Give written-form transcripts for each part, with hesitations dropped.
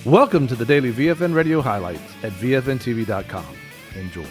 Welcome to the daily VFN Radio highlights at VFNTV.com. Enjoy.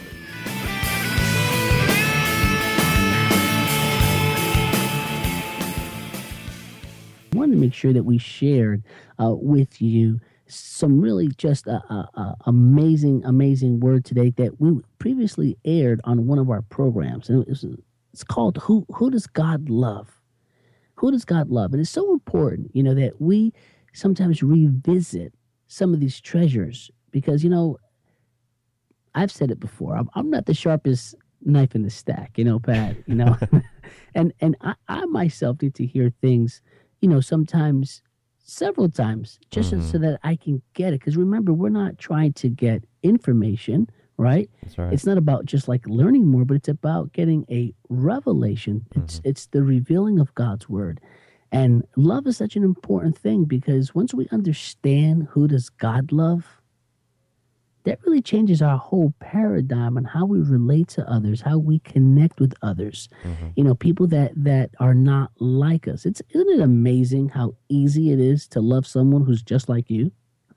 I wanted to make sure that we shared with you some really just amazing word today that we previously aired on one of our programs. And it's called Who Does God Love? Who does God love? And it's so important, that we sometimes revisit some of these treasures because, I've said it before. I'm not the sharpest knife in the stack, Pat, and I myself need to hear things, sometimes several times just so that I can get it. Because remember, we're not trying to get information, right? That's right. It's not about just like learning more, but it's about getting a revelation. It's the revealing of God's word. And love is such an important thing because once we understand who does God love, that really changes our whole paradigm on how we relate to others, how we connect with others. People that are not like us. Isn't it amazing how easy it is to love someone who's just like you?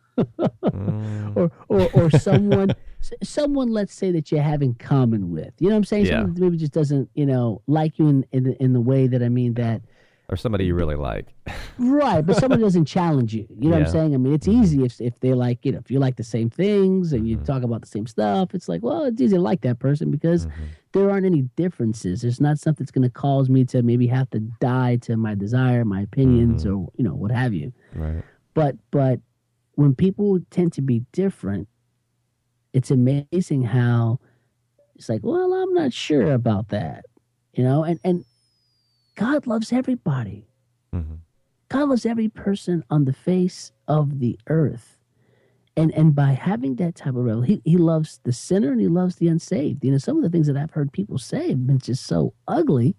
or someone, let's say, that you have in common with. You know what I'm saying? Yeah. Someone that maybe just doesn't, like you in the way that I mean that. Or somebody you really like. Right, but someone doesn't challenge you. You know what I'm saying? I mean, it's easy if they like, if you like the same things and you talk about the same stuff, it's like, well, it's easy to like that person because there aren't any differences. There's not something that's going to cause me to maybe have to die to my desire, my opinions, or, what have you. Right. But when people tend to be different, it's amazing how it's like, well, I'm not sure about that, and God loves everybody. God loves every person on the face of the earth. And by having that type of revelation, he loves the sinner and he loves the unsaved. Some of the things that I've heard people say have been just so ugly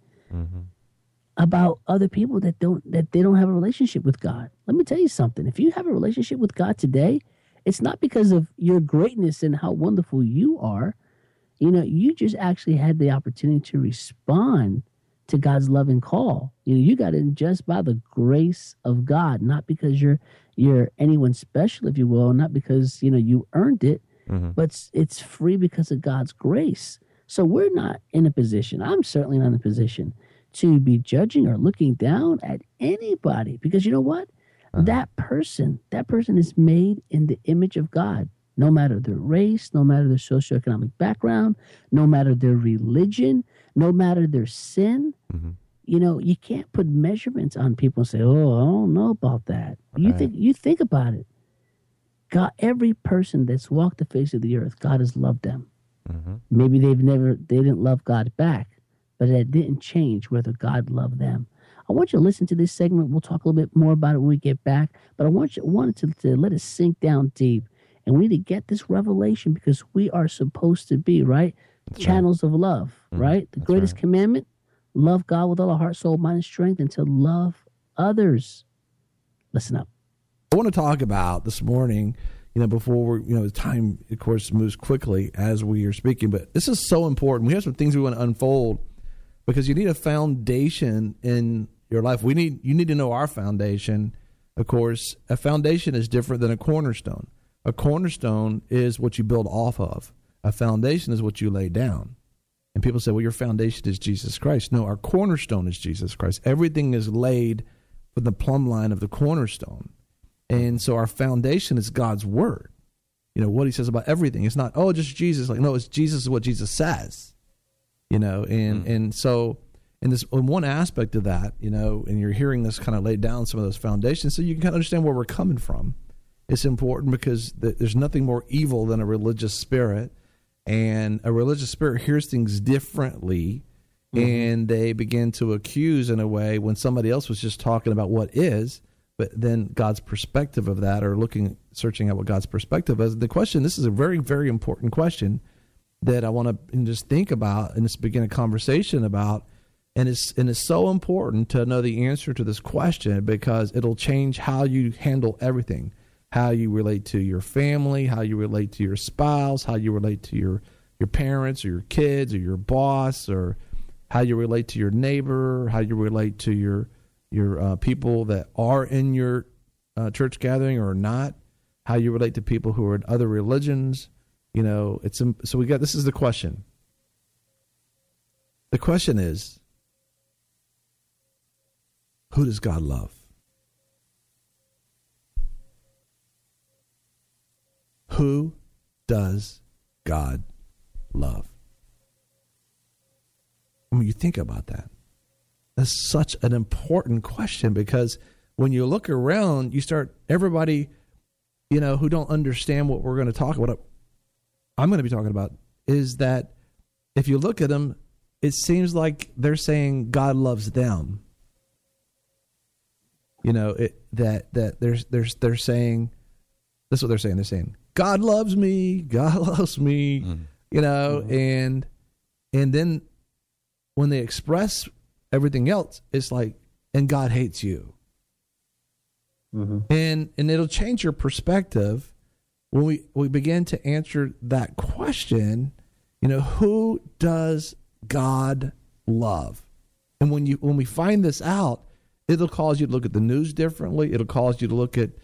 about other people that they don't have a relationship with God. Let me tell you something. If you have a relationship with God today, it's not because of your greatness and how wonderful you are. You just actually had the opportunity to respond to God's loving call. You got in just by the grace of God, not because you're anyone special, if you will, not because you earned it, but it's free because of God's grace. So we're not in a position, I'm certainly not in a position to be judging or looking down at anybody, because you know what? That person is made in the image of God. No matter their race, no matter their socioeconomic background, no matter their religion, no matter their sin, you can't put measurements on people and say, "Oh, I don't know about that." Right. You think about it. God, every person that's walked the face of the earth, God has loved them. Maybe they didn't love God back, but that didn't change whether God loved them. I want you to listen to this segment. We'll talk a little bit more about it when we get back, but I wanted to let it sink down deep. And we need to get this revelation because we are supposed to be, right? Channels of love, right? The greatest commandment, love God with all our heart, soul, mind, and strength, and to love others. Listen up. I want to talk about this morning, before the time, of course, moves quickly as we are speaking, but this is so important. We have some things we want to unfold because you need a foundation in your life. You need to know our foundation. Of course, a foundation is different than a cornerstone. A cornerstone is what you build off of. A foundation is what you lay down. And people say, well, your foundation is Jesus Christ. No, our cornerstone is Jesus Christ. Everything is laid from the plumb line of the cornerstone. And so our foundation is God's word. What he says about everything. It's not, just Jesus. No, it's Jesus is what Jesus says. And so in one aspect of that, and you're hearing this kind of lay down some of those foundations so you can kind of understand where we're coming from. It's important because there's nothing more evil than a religious spirit, and a religious spirit hears things differently, and they begin to accuse in a way when somebody else was just talking about what is, but then God's perspective of that, or searching out what God's perspective is. The question, this is a very, very important question that I want to just think about and just begin a conversation about, and it's so important to know the answer to this question because it'll change how you handle everything. How you relate to your family, how you relate to your spouse, how you relate to your parents or your kids or your boss, or how you relate to your neighbor, how you relate to your people that are in your church gathering or not. how you relate to people who are in other religions. So we got, this is the question. The question is, who does God love? Who does God love? I mean, you think about that. That's such an important question, because when you look around, you start, everybody, who don't understand what we're going to talk about, I'm going to be talking about, is that if you look at them, it seems like they're saying God loves them. They're saying, that's what they're saying. They're saying, God loves me. God loves me. And then when they express everything else, it's like, and God hates you. And it'll change your perspective when we begin to answer that question. Who does God love? And when we find this out, it'll cause you to look at the news differently. It'll cause you to look at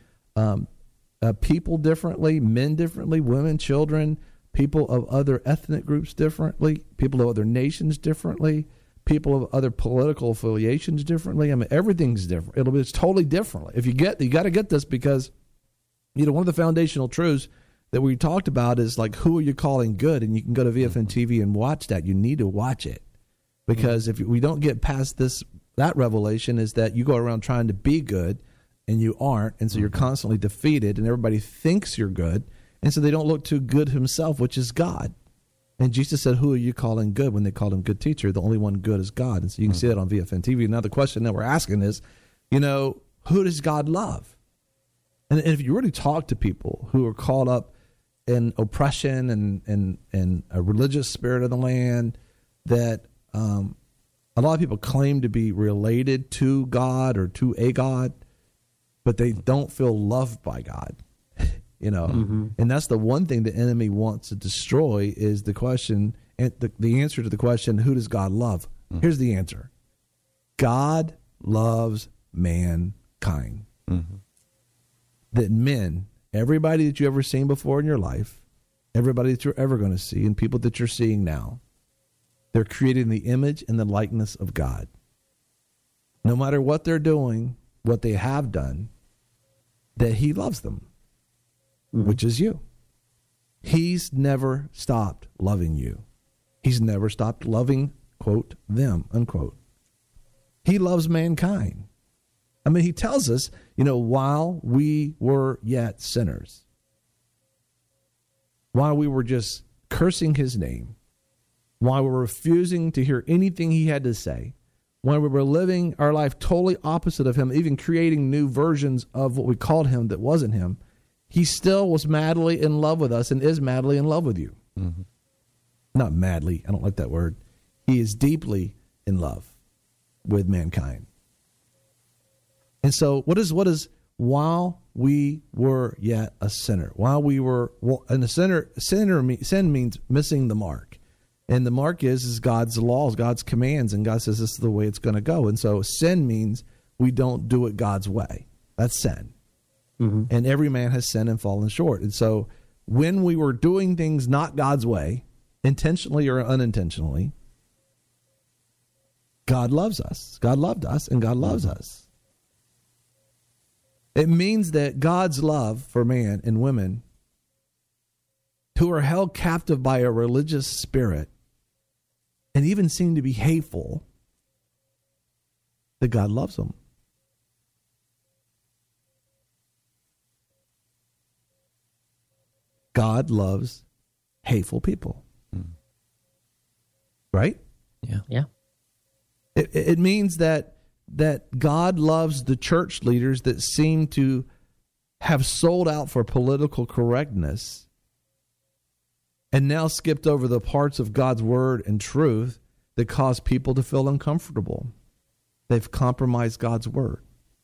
people differently, men differently, women, children, people of other ethnic groups differently, people of other nations differently, people of other political affiliations differently. I mean, everything's different. It's totally different. You got to get this, because one of the foundational truths that we talked about is like, who are you calling good? And you can go to VFN TV and watch that. You need to watch it, because if we don't get past that revelation, is that you go around trying to be good and you aren't, and so you're constantly defeated, and everybody thinks you're good, and so they don't look to good himself, which is God. And Jesus said, who are you calling good? When they called him good teacher, the only one good is God. And so you can see that on VFN TV. Now the question that we're asking is, who does God love? And if you really talk to people who are caught up in oppression and a religious spirit of the land, that a lot of people claim to be related to God or to a God, but they don't feel loved by God. And that's the one thing the enemy wants to destroy, is the question, and the answer to the question, who does God love? Here's the answer. God loves mankind. That men, everybody that you've ever seen before in your life, everybody that you're ever going to see, and people that you're seeing now, they're created in the image and the likeness of God. No matter what they're doing, what they have done, that he loves them. Which is you. He's never stopped loving you. He's never stopped loving, quote, them, unquote. He loves mankind. I mean, he tells us, while we were yet sinners, while we were just cursing his name, while we were refusing to hear anything he had to say, when we were living our life totally opposite of him, even creating new versions of what we called him that wasn't him, he still was madly in love with us and is madly in love with you. Not madly. I don't like that word. He is deeply in love with mankind. And so what is while we were yet a sinner, while we were, and sin means missing the mark. And the mark is God's laws, God's commands, and God says this is the way it's going to go. And so sin means we don't do it God's way. That's sin. And every man has sinned and fallen short. And so when we were doing things not God's way, intentionally or unintentionally, God loves us. God loved us, and God loves us. It means that God's love for man and women who are held captive by a religious spirit and even seem to be hateful, that God loves them. God loves hateful people. Right? Yeah. It means that God loves the church leaders that seem to have sold out for political correctness and now skipped over the parts of God's word and truth that cause people to feel uncomfortable. They've compromised God's word.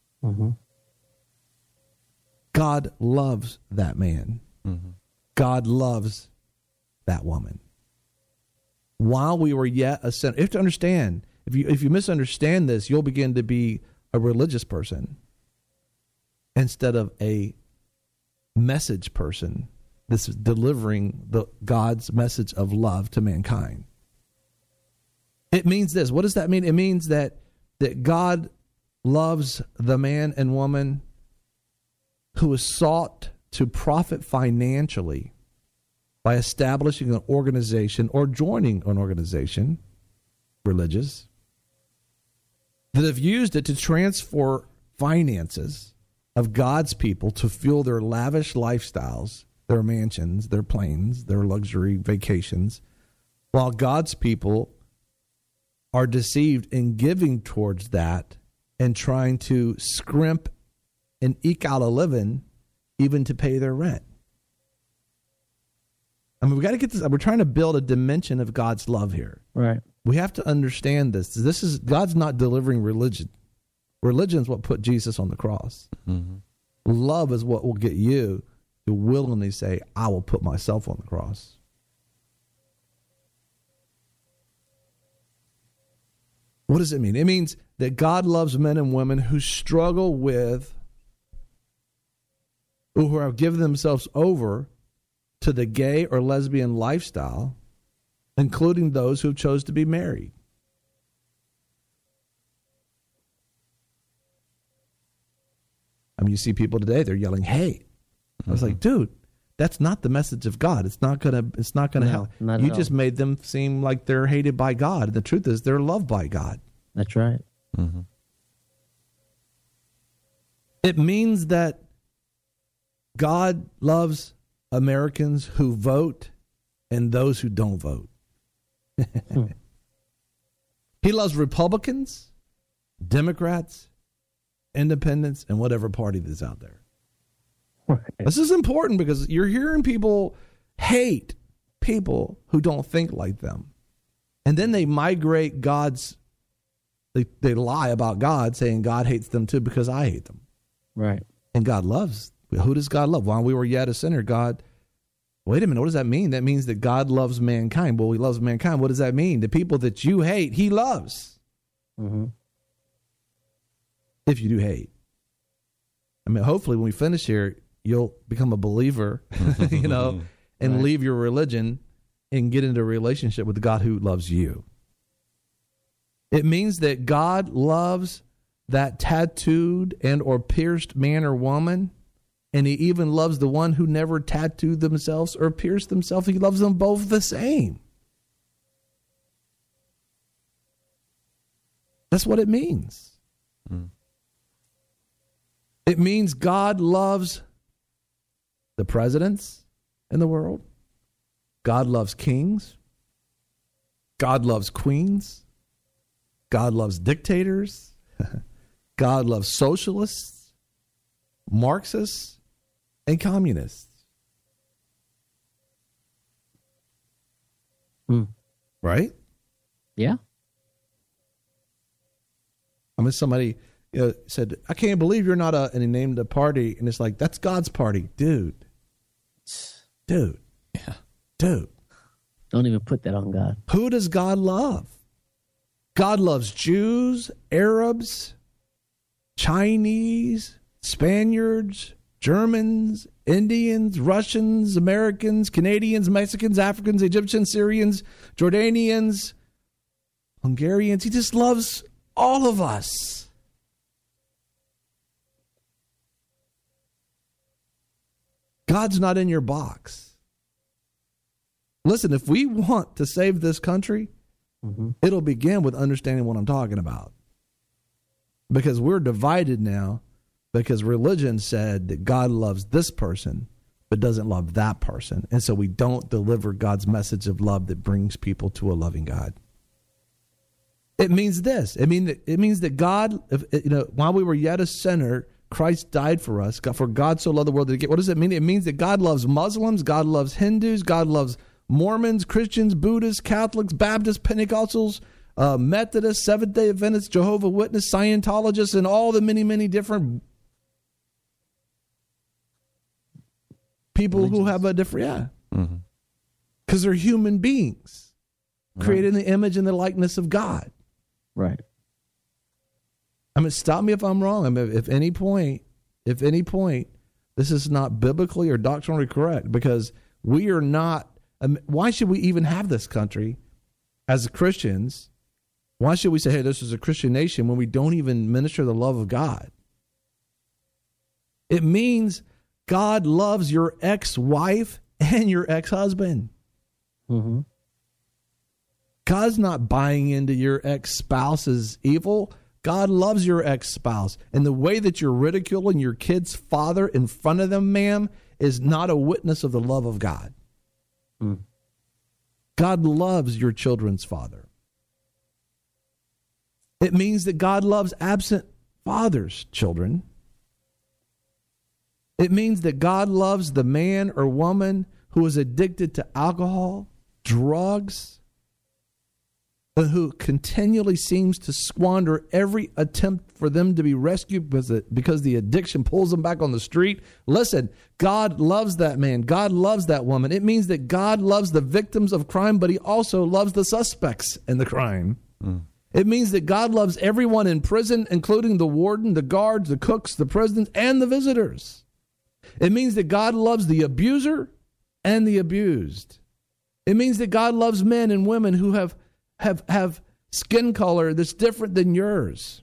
God loves that man. God loves that woman. While we were yet a sinner, you have to understand, if you misunderstand this, you'll begin to be a religious person instead of a message person that's delivering God's message of love to mankind. It means this. What does that mean? It means that God loves the man and woman who is sought to profit financially by establishing an organization or joining an organization, religious, that have used it to transfer finances of God's people to fuel their lavish lifestyles, their mansions, their planes, their luxury vacations, while God's people are deceived in giving towards that and trying to scrimp and eke out a living even to pay their rent. I mean, we got to get this. We're trying to build a dimension of God's love here. Right. We have to understand this. This is God's not delivering religion. Religion is what put Jesus on the cross. Mm-hmm. Love is what will get you to willingly say, I will put myself on the cross. What does it mean? It means that God loves men and women who struggle with, or who have given themselves over to the gay or lesbian lifestyle, including those who chose to be married. I mean, you see people today, they're yelling hate. I was like, dude, that's not the message of God. It's not gonna help. You just made them seem like they're hated by God. The truth is they're loved by God. That's right. Mm-hmm. It means that God loves Americans who vote and those who don't vote. He loves Republicans, Democrats, independents, and whatever party that's out there. Right. This is important because you're hearing people hate people who don't think like them. And then they migrate they lie about God, saying God hates them too because I hate them. Right. And God loves. Who does God love? While we were yet a sinner, God, wait a minute, what does that mean? That means that God loves mankind. Well, he loves mankind. What does that mean? The people that you hate, he loves. Mm-hmm. If you do hate. I mean, hopefully when we finish here, you'll become a believer, and right. leave your religion and get into a relationship with the God who loves you. It means that God loves that tattooed and or pierced man or woman, and he even loves the one who never tattooed themselves or pierced themselves. He loves them both the same. That's what it means. Mm. It means God loves the presidents in the world. God loves kings. God loves queens. God loves dictators. God loves socialists, Marxists, and communists. Right? Yeah. I mean, somebody said, I can't believe you're not and he named a party, and it's like, that's God's party. Dude. Yeah. Dude. Don't even put that on God. Who does God love? God loves Jews, Arabs, Chinese, Spaniards, Germans, Indians, Russians, Americans, Canadians, Mexicans, Africans, Egyptians, Syrians, Jordanians, Hungarians. He just loves all of us. God's not in your box. Listen, if we want to save this country, it'll begin with understanding what I'm talking about. Because we're divided now because religion said that God loves this person but doesn't love that person. And so we don't deliver God's message of love that brings people to a loving God. It means this. It means that God, while we were yet a sinner, Christ died for us. For God so loved the world that he gave. What does it mean? It means that God loves Muslims, God loves Hindus, God loves Mormons, Christians, Buddhists, Catholics, Baptists, Pentecostals, Methodists, Seventh-day Adventists, Jehovah's Witnesses, Scientologists, and all the many, many different people who have a different, because they're human beings created in the image and the likeness of God. Right. I mean, stop me if I'm wrong. I mean, if any point This is not biblically or doctrinally correct, because we are not. Why should we even have this country as Christians? Why should we say, hey, this is a Christian nation, when we don't even minister the love of God? It means God loves your ex-wife and your ex-husband. Mm-hmm. God's not buying into your ex-spouse's evil. God loves your ex-spouse. And the way that you're ridiculing your kid's father in front of them, ma'am, is not a witness of the love of God. Mm. God loves your children's father. It means that God loves absent fathers' children. It means that God loves the man or woman who is addicted to alcohol, drugs, and who continually seems to squander every attempt for them to be rescued because the addiction pulls them back on the street. Listen, God loves that man. God loves that woman. It means that God loves the victims of crime, but he also loves the suspects in the crime. Mm. It means that God loves everyone in prison, including the warden, the guards, the cooks, the presidents, and the visitors. It means that God loves the abuser and the abused. It means that God loves men and women who have skin color that's different than yours.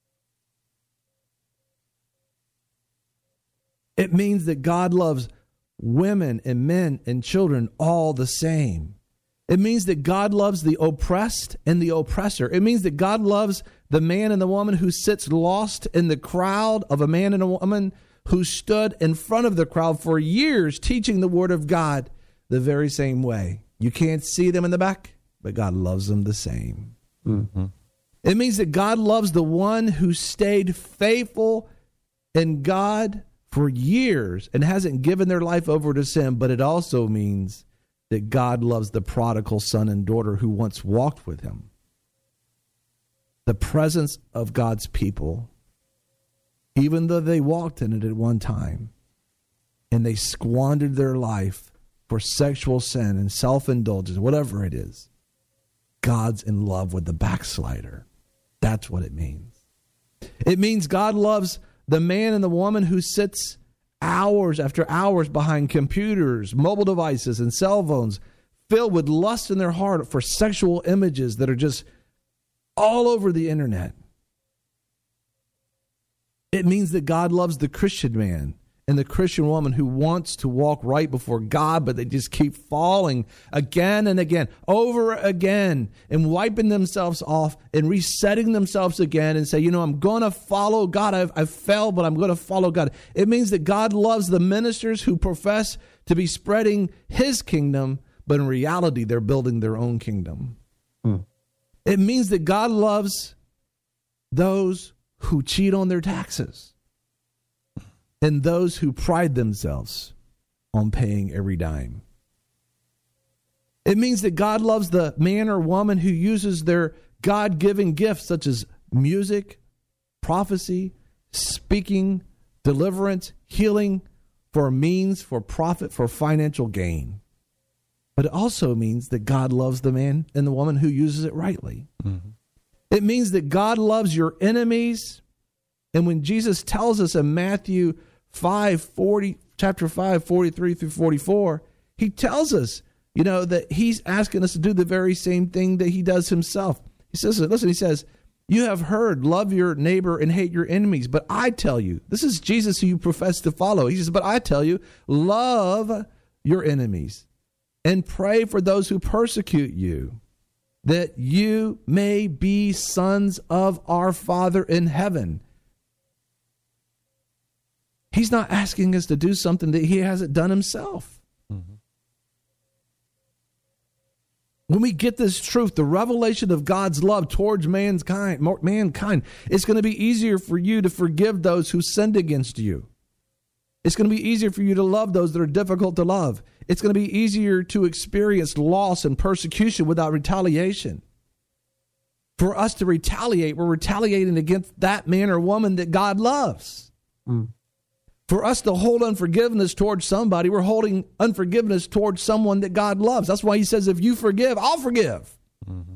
It means that God loves women and men and children all the same. It means that God loves the oppressed and the oppressor. It means that God loves the man and the woman who sits lost in the crowd of a man and a woman who stood in front of the crowd for years teaching the word of God the very same way. You can't see them in the back, but God loves them the same. Mm-hmm. It means that God loves the one who stayed faithful in God for years and hasn't given their life over to sin, but it also means that God loves the prodigal son and daughter who once walked with him. The presence of God's people, even though they walked in it at one time and they squandered their life for sexual sin and self-indulgence, whatever it is, God's in love with the backslider. That's what it means. It means God loves the man and the woman who sits hours after hours behind computers, mobile devices, and cell phones, filled with lust in their heart for sexual images that are just all over the internet. It means that God loves the Christian man and the Christian woman who wants to walk right before God, but they just keep falling again and again, over again, and wiping themselves off and resetting themselves again and say, I'm going to follow God. I've failed, but I'm going to follow God. It means that God loves the ministers who profess to be spreading his kingdom, but in reality, they're building their own kingdom. It means that God loves those who cheat on their taxes and those who pride themselves on paying every dime. It means that God loves the man or woman who uses their God-given gifts such as music, prophecy, speaking, deliverance, healing for a means, for profit, for financial gain. But it also means that God loves the man and the woman who uses it rightly. Mm-hmm. It means that God loves your enemies. And when Jesus tells us in Matthew chapter 5, 43 through 44, he tells us, that he's asking us to do the very same thing that he does himself. He says, you have heard, love your neighbor and hate your enemies. But I tell you, this is Jesus who you profess to follow. He says, but I tell you, love your enemies and pray for those who persecute you, that you may be sons of our Father in heaven. He's not asking us to do something that he hasn't done himself. Mm-hmm. When we get this truth, the revelation of God's love towards mankind, it's going to be easier for you to forgive those who sinned against you. It's going to be easier for you to love those that are difficult to love. It's going to be easier to experience loss and persecution without retaliation. For us to retaliate, we're retaliating against that man or woman that God loves. Mm. For us to hold unforgiveness towards somebody, we're holding unforgiveness towards someone that God loves. That's why he says, if you forgive, I'll forgive. Mm-hmm.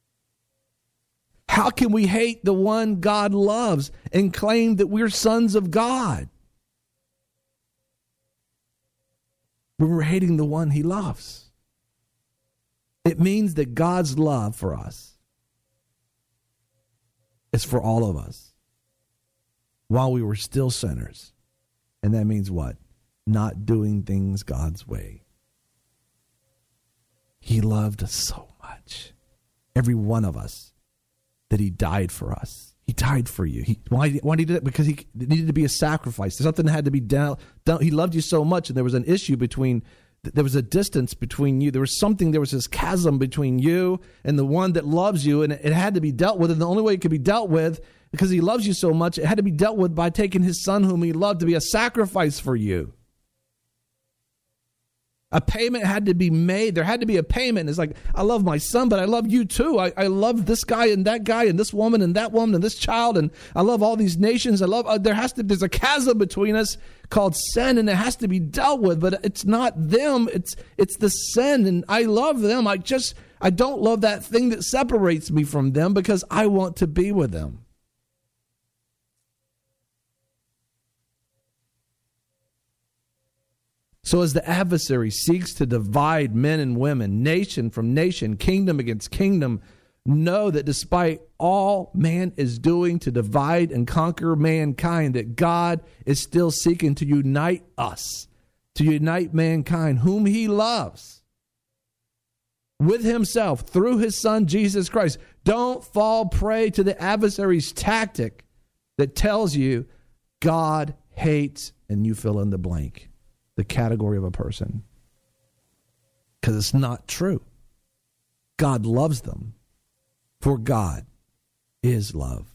How can we hate the one God loves and claim that we're sons of God? when we're hating the one he loves. It means that God's love for us is for all of us while we were still sinners. And that means what? Not doing things God's way. He loved us so much, every one of us, that he died for us. He died for you. Why did he do that? Because he needed to be a sacrifice. Something had to be done. He loved you so much, and there was an issue there was a distance between you. There was this chasm between you and the one that loves you, and it had to be dealt with. And the only way it could be dealt with, because he loves you so much, it had to be dealt with by taking his son whom he loved to be a sacrifice for you. A payment had to be made. There had to be a payment. It's like, I love my son, but I love you too. I love this guy and this woman and that woman and this child, and I love all these nations. There's a chasm between us called sin, and it has to be dealt with, but it's not them. It's the sin, and I love them. I don't love that thing that separates me from them because I want to be with them. So as the adversary seeks to divide men and women, nation from nation, kingdom against kingdom, know that despite all man is doing to divide and conquer mankind, that God is still seeking to unite us, to unite mankind, whom he loves, with himself through his son, Jesus Christ. Don't fall prey to the adversary's tactic that tells you God hates, and you fill in the blank, the category of a person, because it's not true. God loves them, for God is love.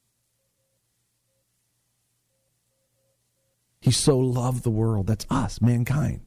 He so loved the world, that's us, mankind,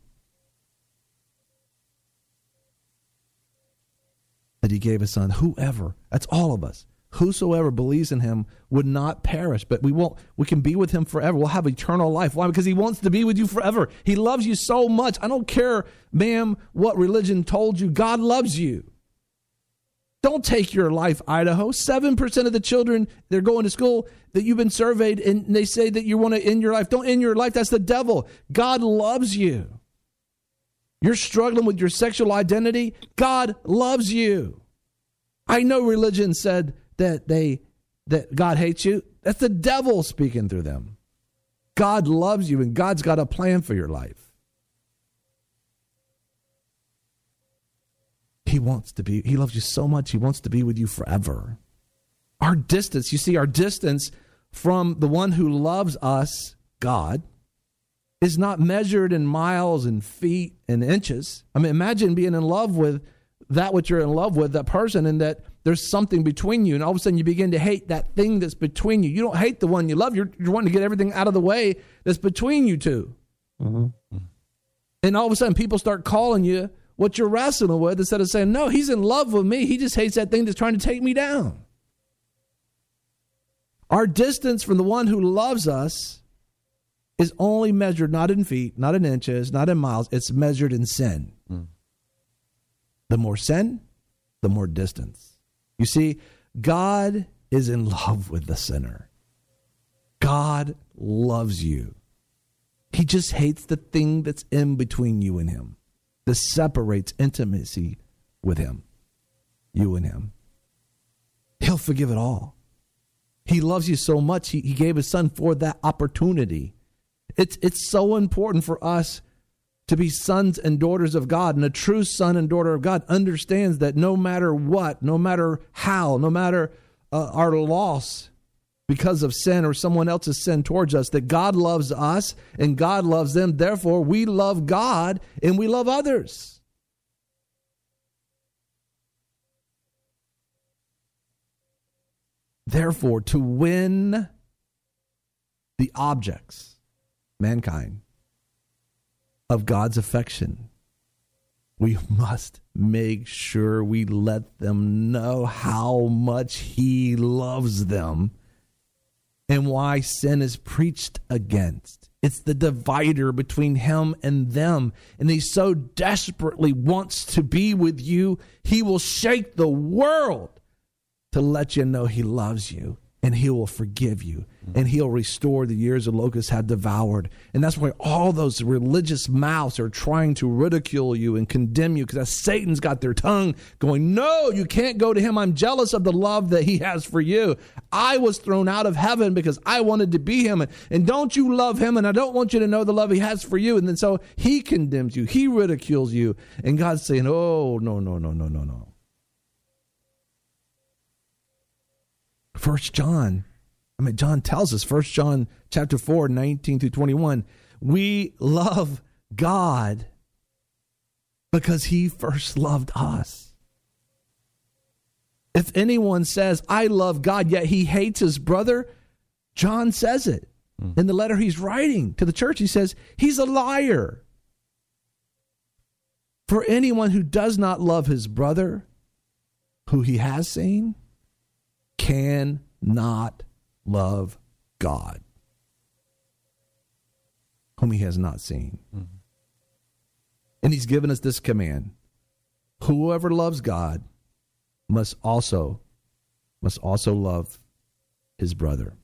that he gave his son. Whoever, that's all of us, whosoever believes in him would not perish, but we can be with him forever. We'll have eternal life. Why? Because he wants to be with you forever. He loves you so much. I don't care, ma'am, what religion told you. God loves you. Don't take your life, Idaho. 7% of the children, they're going to school, that you've been surveyed, and they say that you want to end your life. Don't end your life. That's the devil. God loves you. You're struggling with your sexual identity. God loves you. I know religion said that God hates you. That's the devil speaking through them. God loves you, and God's got a plan for your life. He loves you so much, he wants to be with you forever. Our distance from the one who loves us, God, is not measured in miles and feet and inches. I mean, imagine being in love with that which you're in love with, that person, and that there's something between you, and all of a sudden you begin to hate that thing that's between you. You don't hate the one you love. You're wanting to get everything out of the way that's between you two. Mm-hmm. And all of a sudden people start calling you what you're wrestling with, instead of saying, no, he's in love with me. He just hates that thing that's trying to take me down. Our distance from the one who loves us is only measured not in feet, not in inches, not in miles. It's measured in sin. Mm. The more sin, the more distance. You see, God is in love with the sinner. God loves you. He just hates the thing that's in between you and him, that separates intimacy with him, you and him. He'll forgive it all. He loves you so much, he gave his son for that opportunity. It's so important for us to be sons and daughters of God. And a true son and daughter of God understands that no matter what, no matter how, no matter our loss because of sin or someone else's sin towards us, that God loves us and God loves them. Therefore, we love God and we love others. Therefore, to win the objects, mankind, of God's affection, we must make sure we let them know how much he loves them and why sin is preached against. It's the divider between him and them. And he so desperately wants to be with you, he will shake the world to let you know he loves you and he will forgive you, and he'll restore the years the locusts have devoured. And that's why all those religious mouths are trying to ridicule you and condemn you, because Satan's got their tongue going, no, you can't go to him. I'm jealous of the love that he has for you. I was thrown out of heaven because I wanted to be him. And don't you love him? And I don't want you to know the love he has for you. And then so he condemns you. He ridicules you. And God's saying, oh, no. John tells us, 1 John chapter 4, 19 through 21, we love God because he first loved us. If anyone says, I love God, yet he hates his brother, John says it in the letter he's writing to the church. He says, he's a liar. For anyone who does not love his brother, who he has seen, cannot love God, whom he has not seen. And he's given us this command: whoever loves God must also love his brother.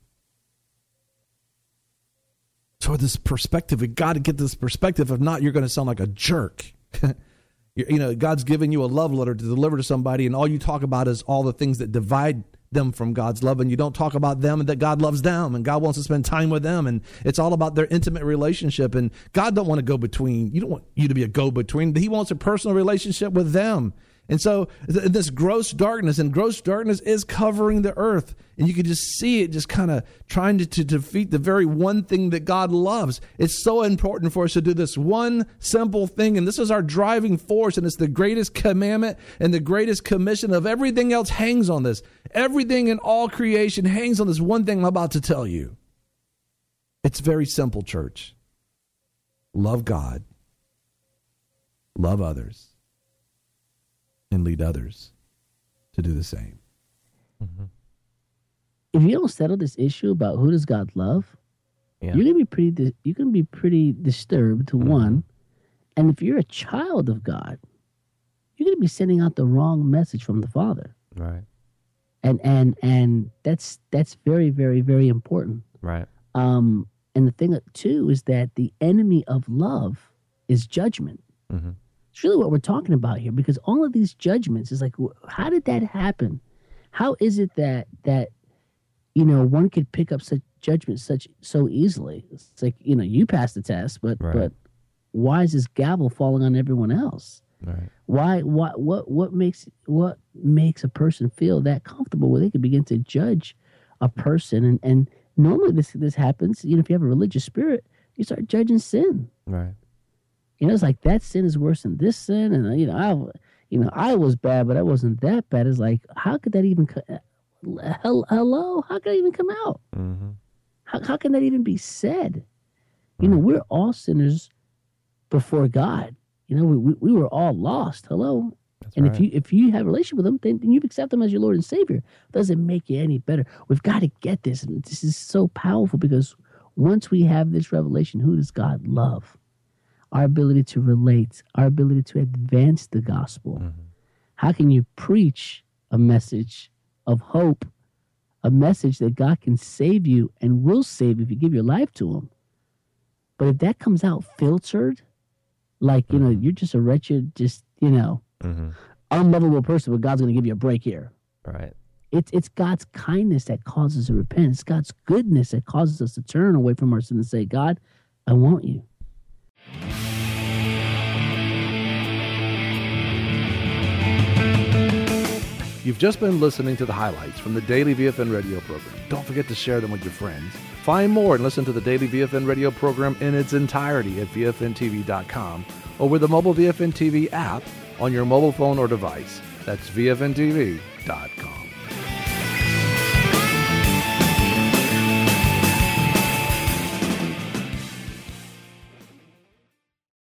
So this perspective, we got to get this perspective. If not, you're going to sound like a jerk. God's given you a love letter to deliver to somebody, and all you talk about is all the things that divide them from God's love, and you don't talk about them and that God loves them and God wants to spend time with them, and it's all about their intimate relationship. And God don't want to go between. You don't want you to be a go-between. He wants a personal relationship with them. And so this gross darkness is covering the earth. And you can just see it just kind of trying to defeat the very one thing that God loves. It's so important for us to do this one simple thing. And this is our driving force. And it's the greatest commandment and the greatest commission of everything else hangs on this. Everything in all creation hangs on this one thing I'm about to tell you. It's very simple, church. Love God. Love others. And lead others to do the same. If you don't settle this issue about who does God love, you're gonna be pretty disturbed. To one, and if you're a child of God, you're gonna be sending out the wrong message from the Father. Right. And that's very, very, very important. Right. And the thing too is that the enemy of love is judgment. It's really what we're talking about here, because all of these judgments is like, how did that happen? How is it that one could pick up such judgment so easily? It's like, you passed the test, but why is this gavel falling on everyone else? Right. What makes a person feel that comfortable where they can begin to judge a person? And normally this happens, if you have a religious spirit, you start judging sin. Right. It's like that sin is worse than this sin, and I was bad, but I wasn't that bad. It's like, how could that even? Hello, how could that even come out? How can that even be said? We're all sinners before God. We were all lost. Hello, That's and right. if you have a relationship with Him, then you accept Him as your Lord and Savior. Doesn't make you any better. We've got to get this. This is so powerful, because once we have this revelation, who does God love? Our ability to relate, our ability to advance the gospel. How can you preach a message of hope, a message that God can save you and will save you if you give your life to Him? But if that comes out filtered, like, you're just a wretched, unlovable person, but God's going to give you a break here. Right. It's God's kindness that causes us to repent. It's God's goodness that causes us to turn away from our sin and say, God, I want you. You've just been listening to the highlights from the Daily VFN radio program. Don't forget to share them with your friends. Find more and listen to the Daily VFN radio program in its entirety at VFNTV.com or with the mobile VFN TV app on your mobile phone or device. That's VFNTV.com.